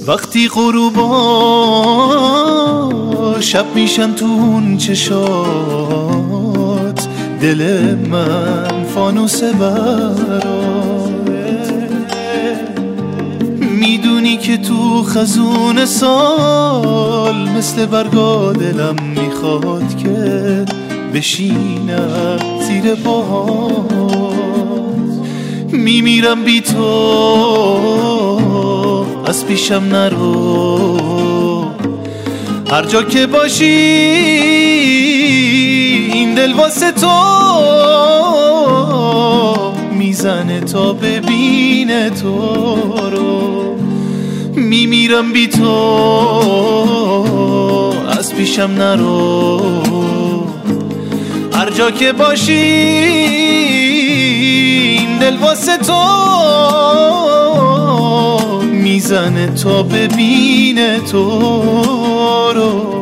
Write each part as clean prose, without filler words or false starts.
وقتی غروبا شب میشن تو اون چشات، دل من فانوس براره. میدونی که تو خزون سال مثل برگا دلم میخواد که بشینم زیر پاهات. میمیرم بی تو، از پیشم نرو. هر جا که باشی این دل واسه تو میزنه تا ببینه تو رو. میمیرم بی تو، از پیشم نرو. هر جا که باشی این دل واسه تو میزنه تا ببینه تو رو.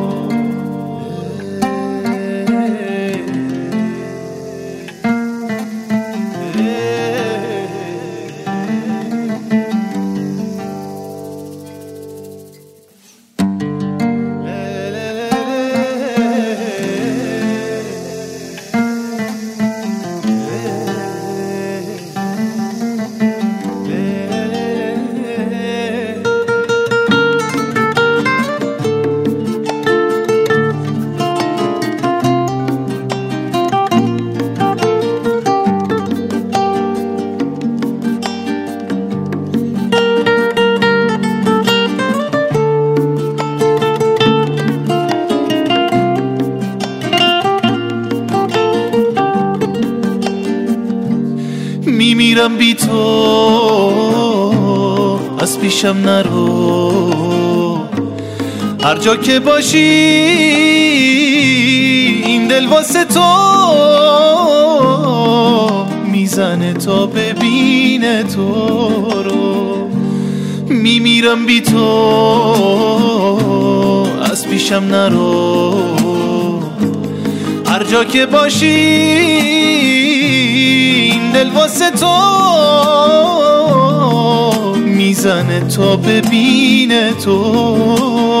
میمیرم بی تو، از پیشم نرو. هر جا که باشی این دل واسه تو میزنه تا ببینه تو رو. میمیرم بی تو، از پیشم نرو. هر جا که باشی دل واسه تو میزنه تا ببینه تو